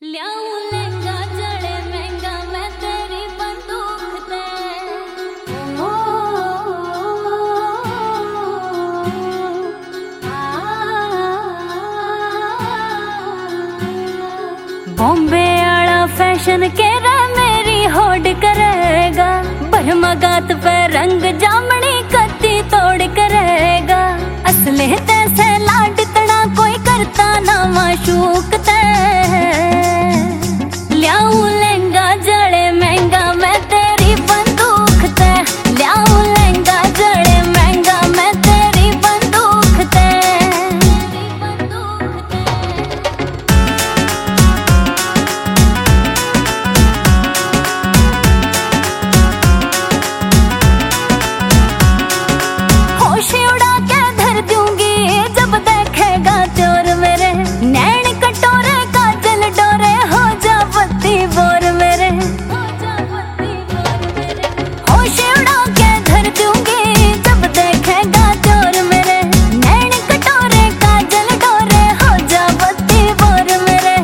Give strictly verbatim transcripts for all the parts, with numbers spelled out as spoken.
ल्याऊं लहंगा जड़े महंगा मैं तेरी बंदूक ते ओ, बॉम्बे आला फैशन के रे मेरी होड़ करेगा, बरमगात पे रंग जामनी कत्ती तोड़ करेगा। असले तैसे लाड तना कोई करता ना माशूक ते, ल्याऊं लहंगा जड़े महंगा मैं तेरी बंदूक ते, ल्याऊं लहंगा जड़े महंगा मैं तेरी बंदूक ते, होश उड़ा के धर दूंगी जब देखेगा चोर मेरे, नैन कटोरे काजल डोरे हो जा बत्ती बोर मेरे, होश उड़ा के धर दूंगी जब देखेगा चोर मेरे, नैन कटोरे काजल डोरे हो जा बत्ती बोर मेरे।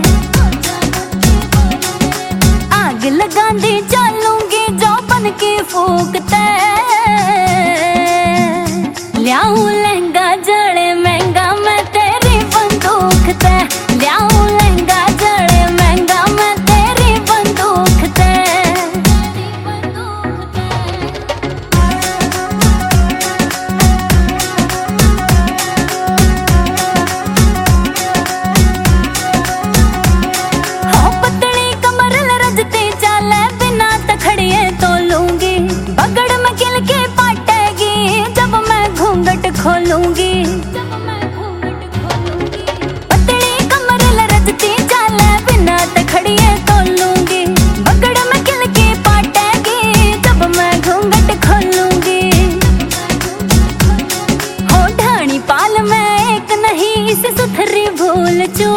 आग लगांदी चलूंगी जो बन की फूकते, ल्याऊं लहंगा जड़े महंगा मैं तेरी बंदूक ते, ल्याऊं लहंगा जड़े महंगा मैं तेरी बंदूक ते। हो पतली कमर रजती चाले बिना तखड़िए तो लूंगी, बगड़ में किल के पाटेगी जब मैं घूंघट खोलूंगी, पतली कमर लरजती चाले बिना तखड़िए तो लूंगी, बगड़ में किल के पाटेगी जब मैं घूंघट खोलूंगी। हो ढाणी पाल में एक नहीं इसे सुथरी भूल चूक